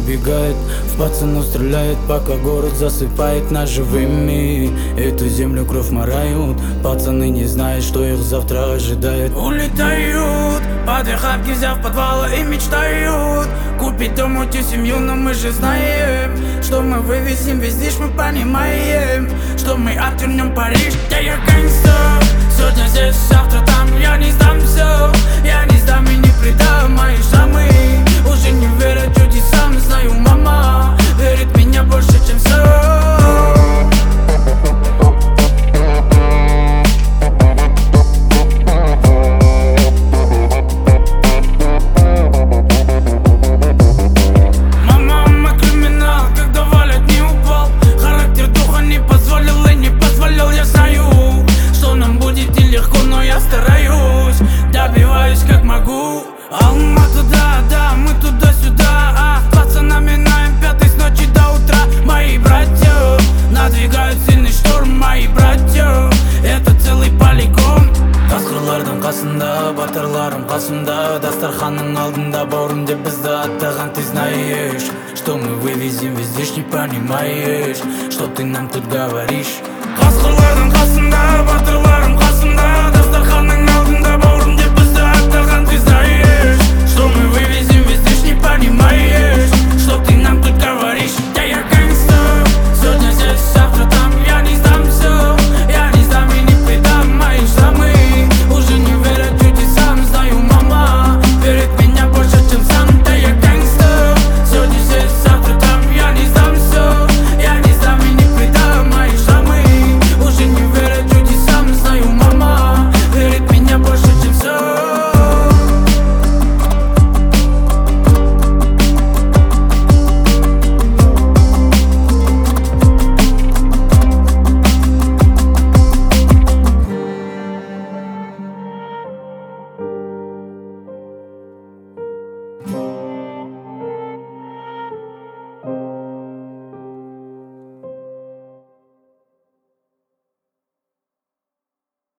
убегает, в пацанов стреляет, пока город засыпает нас живыми. Эту землю кровь морают, пацаны не знают, что их завтра ожидает. Улетают под охапки, взяв подвалы и мечтают купить дом, уйти в семью, но мы же знаем, что мы вывезем весь движ, мы понимаем, что мы отвернем Париж. Я гангстер, сегодня здесь, завтра там, я не сдамся, я не сдам и не предам. Мои шрамы уже не верят чудесам, знаю, мама верит в меня больше, чем все. Алмату, да, мы туда-сюда, пацанами наем пятый с ночи до утра. Мои братья надвигают сильный шторм, мои братья, это целый полигон. Қасқырлардың қасында, батырларым қасымда, дастарханның алдында бауырым деп бізді аттаған. Ты знаешь, что мы вывезем весь движ, не понимаешь, что ты нам тут говоришь. Қасқырлардың қасында, батырларым